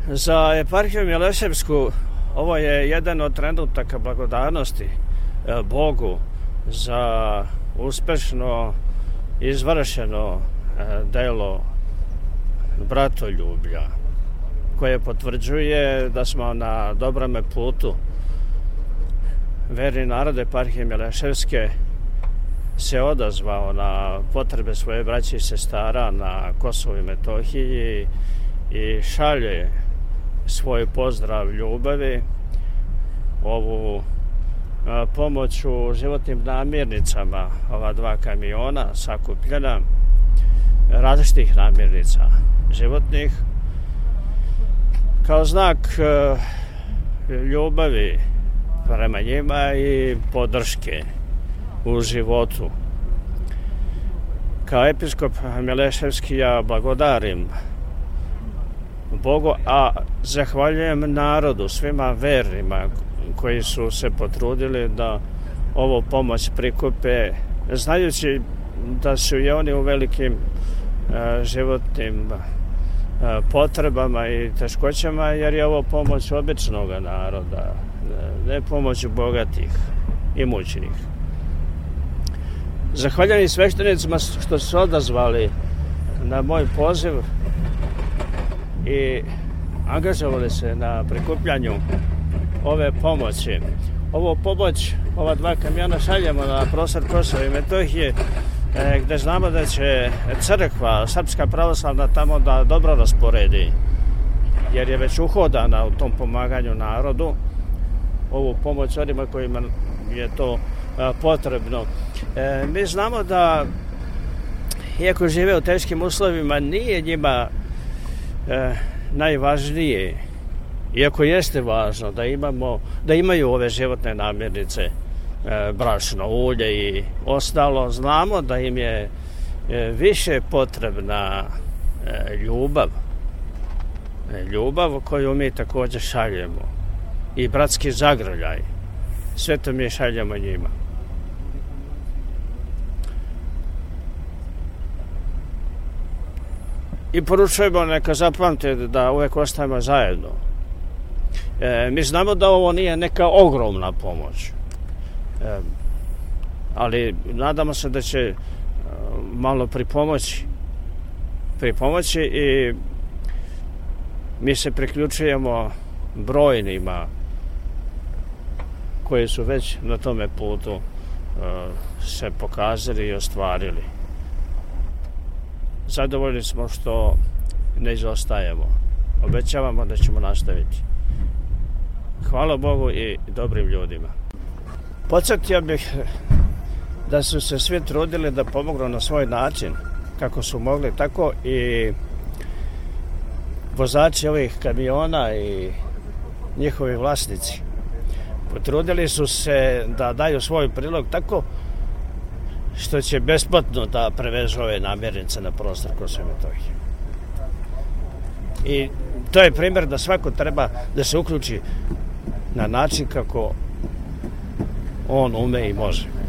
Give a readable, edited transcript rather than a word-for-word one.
Za eparhiju Mileševsku ovo je jedan od trenutaka blagodarnosti Bogu za uspešno izvršeno delo bratoljublja, koje potvrđuje da smo na dobrome putu. Verni narod eparhije Mileševske se odazvao na potrebe svoje braće i sestara na Kosovu i Metohiji i šalje svoj pozdrav ljubavi, ovu pomoć u životnim namirnicama, ova 2 kamiona sakupljena, različitih namirnica životnih, kao znak ljubavi prema njima i podrške u životu. Kao episkop Mileševski ja blagodarim Bogu, a zahvaljujem narodu, svima vernima koji su se potrudili da ovu pomoć prikupe, znajući da su i oni u velikim životnim potrebama i teškoćama, jer je ovo pomoć običnog naroda, ne pomoć bogatih i mućnih. Zahvaljujem i sveštenicima što su odazvali na moj poziv i angažovali se na prikupljanju ove pomoći. Ovu pomoć, ova 2 kamiona šaljemo na prostor Kosova i Metohije, gde znamo da će crkva, Srpska pravoslavna, tamo da dobro rasporedi, jer je već uhodana u tom pomaganju narodu, ovu pomoć onima kojima je to potrebno. Mi znamo da, iako žive u teškim uslovima, nije njima najvažnije, iako jeste važno da imaju ove životne namirnice, brašno, ulje i ostalo, znamo da im je više potrebna ljubav koju mi također šaljemo, i bratski zagrljaj, sve to mi šaljemo njima. I poručujemo, neka zapamte da uvek ostajemo zajedno. Mi znamo da ovo nije neka ogromna pomoć, ali nadamo se da će malo pripomoći i mi se priključujemo brojnima koji su već na tome putu se pokazali i ostvarili. Zadovoljni smo što ne izostajemo. Obećavamo da ćemo nastaviti. Hvala Bogu i dobrim ljudima. Podsjetio bih da su se svi trudili da pomognu na svoj način, kako su mogli, tako i vozači ovih kamiona i njihovi vlasnici. Potrudili su se da daju svoj prilog tako što će besplatno da prevežu ove namirnice na prostor Kosova i Metohije. I to je primjer da svako treba da se uključi na način kako on ume i može.